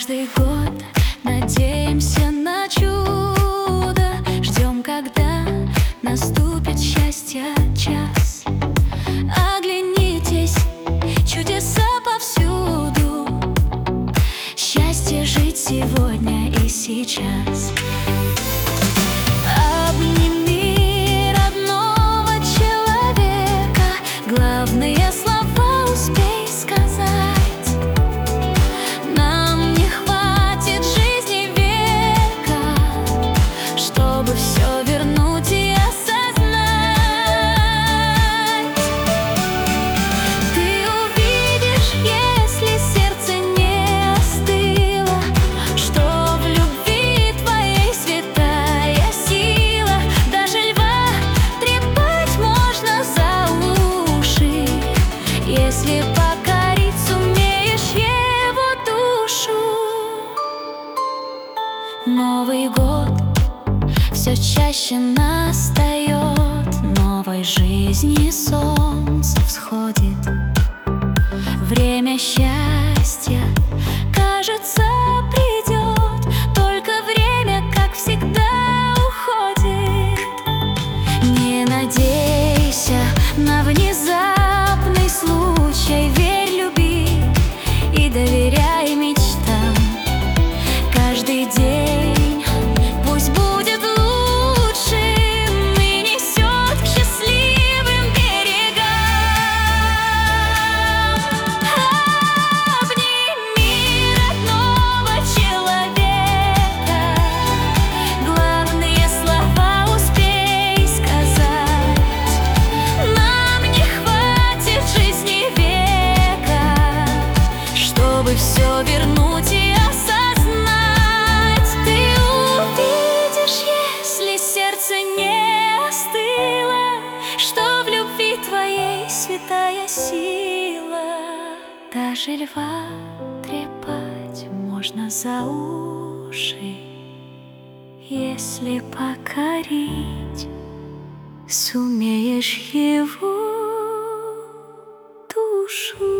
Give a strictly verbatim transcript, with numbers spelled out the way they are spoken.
Каждый год надеемся на чудо, ждем, когда наступит счастья час. Оглянитесь, чудеса повсюду, счастье жить сегодня и сейчас. Обними родного человека, главные слова успей сказать. Нам не хватит жизни века, чтобы все вернуть и осознать. Ты увидишь, если сердце не остыло, что в любви твоей святая сила. Даже льва трепать можно за уши, если покорить сумеешь его душу. Новый год все чаще настает, новой жизни солнце всходит. Время счастья, кажется, придет, только время, как всегда, уходит. Не надейся на внезапный случай, верь, люби и доверяй мечтам. Каждый день пусть будет лучшим и несет к счастливым берегам. Обними родного человека, главные слова успей сказать. Нам не хватит жизни века, чтобы все вернуть и осознать. Ты увидишь, если сердце не остыло, что в любви твоей святая сила. Даже льва трепать можно за уши, если покорить сумеешь его душу.